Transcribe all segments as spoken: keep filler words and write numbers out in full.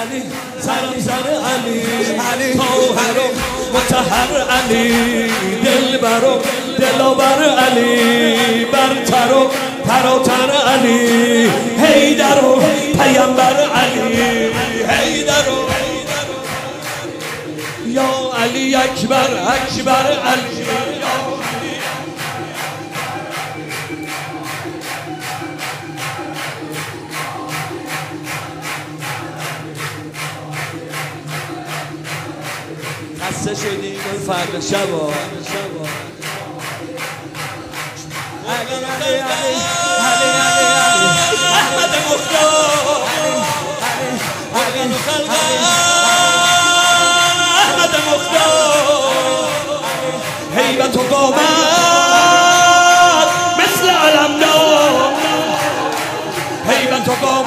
علی سرم سر علی علی طاهر و مطهر علی دلبر و دلاور علی برتر و فراتر علی حیدر و پیامبر علی حیدر و یا علی اکبر اکبر علی خسته شدیم فرق شبا علی علی علی علی علی احمد مختار علی احمد مختار هیبت و قامت مثل علمدار هیبت و قامت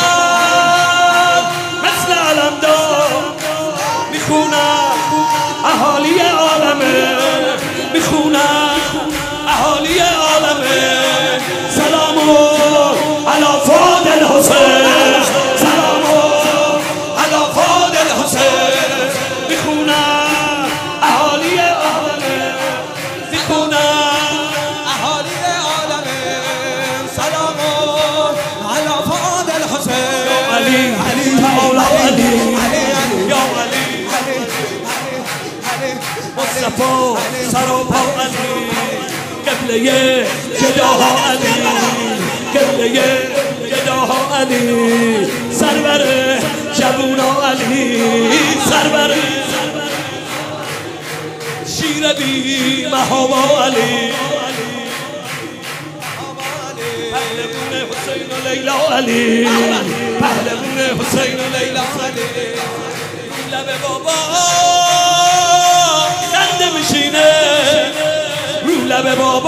مثل علمدار میخونم اهالی عالمه میخونم اهالی عالمه سلامو علی فاضل حسین سلامو علی فاضل حسین میخونم اهالی عالمه میخونم اهالی عالمه سلامو علی فاضل حسین یا علی علی تعالی علی یا علی مصطفی سراپا علی قبله جداها علی قبله جداها علی سرور جوونا علی سرور شیر بی محابا علی پهلوون حسین و لیلا علی پهلوون حسین و لیلا علی لب بابا خنده میشینه رو لب بابا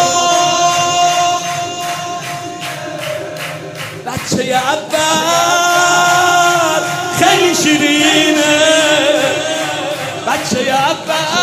بچه اول خیلی شیرینه بچه اول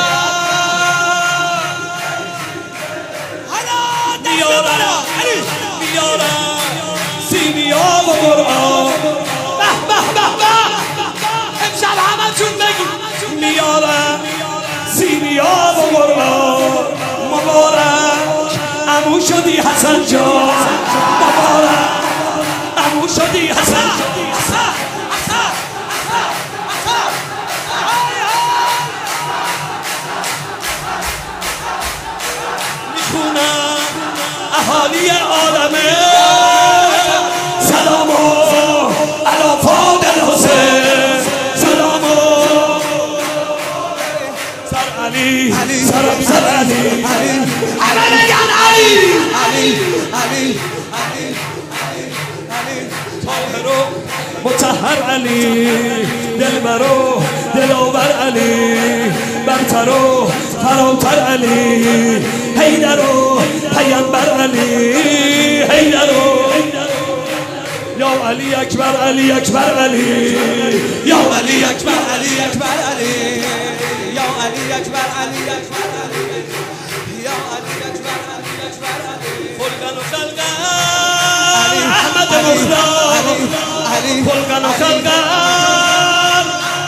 میارم میارم سینیا و قرآن به به به به امشب همه چون بگی میارم سینیا و قرآن مبارک عمو شدی حسن جان مبارک عمو شدی حسن جان میخونم اهالی عالمه سلامو علی فاضل حسین سلامو سر علی سرم سر علی علی میگن علی علی علی طاهر و مطهر علی دلبر و دلاور علی برتر و فراتر علی حیدر و پیامبر علی حیدر و یا علی اکبر علی اکبر علی یا علی اکبر علی اکبر علی یا علی اکبر علی اکبر علی یا علی اکبر علی اکبر علی خلقن و خلقن احمد مختار خلقن و خلقن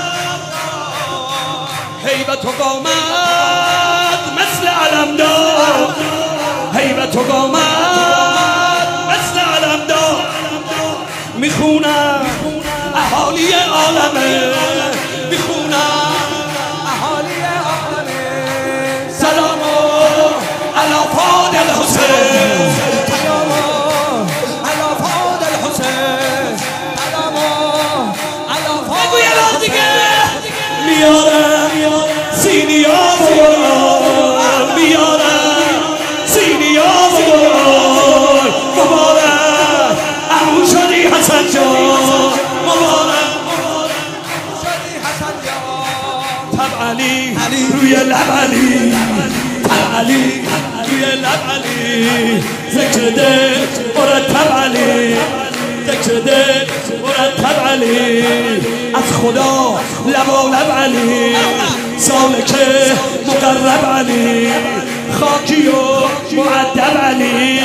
هیبت و قامت مثل علمدار هیبت و قامت مثل علمدار میخونم اهالی عالمه میخونم اهالی عالمه سلامو علی فاضل حسین سلامو علی فاضل حسین سلامو علی فاضل دیگه میارم سینیا و قرآن میارم سینیا و قرآن مبارک عمو شدی حسن جان مبارک شدی حسن جان تب علی روی لب علی تب علی روی لب علی ذکر دل مرتب علی ذکر دل مرتب علی از خدا لبالب علی سالک مقرب علی خاکی و معدب علی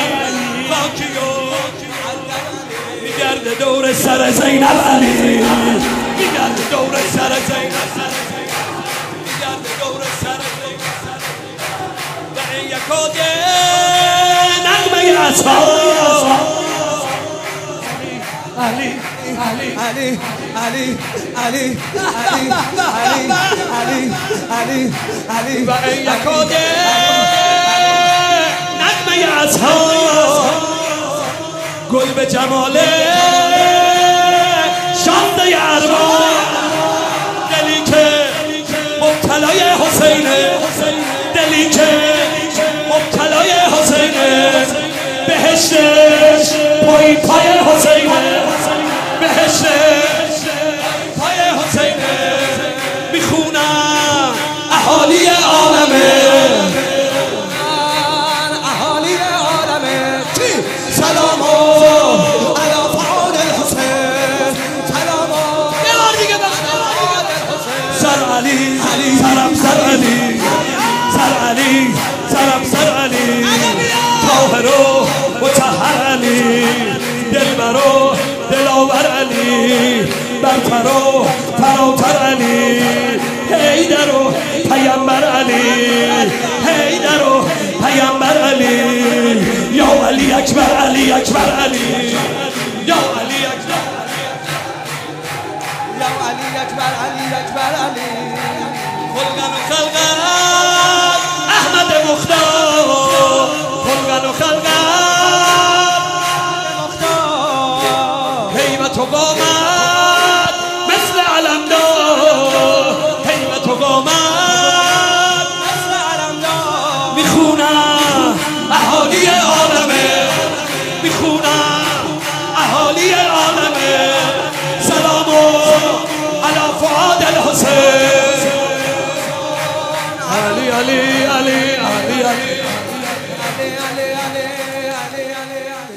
خاکی و میگرده دور سر زینب علی میگرد دور سر زینب میگرد دور سر زینب و این یکاده نغمه اصحاب علی علی علی علی علی علی علی علی علی و این یکاده نغمه اصحاب گل به جماله شانده ارباب دلی که مبتلای حسینه دلی که مبتلای حسینه بهشتش پای پای حسینه بهشتش پای حسینه میخونم اهالی عالمه اهالی عالمه سلام علی فعال الحسین سلام سر علی سرم سر علی سر علی سرم سر علی طاهر و مطهر علی دلبر و دلاور علی برتر و فراتر علی حیدر و پیامبر علی حیدر و پیامبر علی یا علی اکبر علی اکبر علی یا علی اکبر یا علی اکبر علی اکبر علی خلقن و خلقن احمد مختار خلقن و خلقن مختار هیبت و قامت مثل علمدار هیبت و قامت مثل علمدار میخونم اهالی عالمه میخونم اهالی عالمه سلام علی فؤاد الحسین علی علی علی علی علی علی علی علی علی علی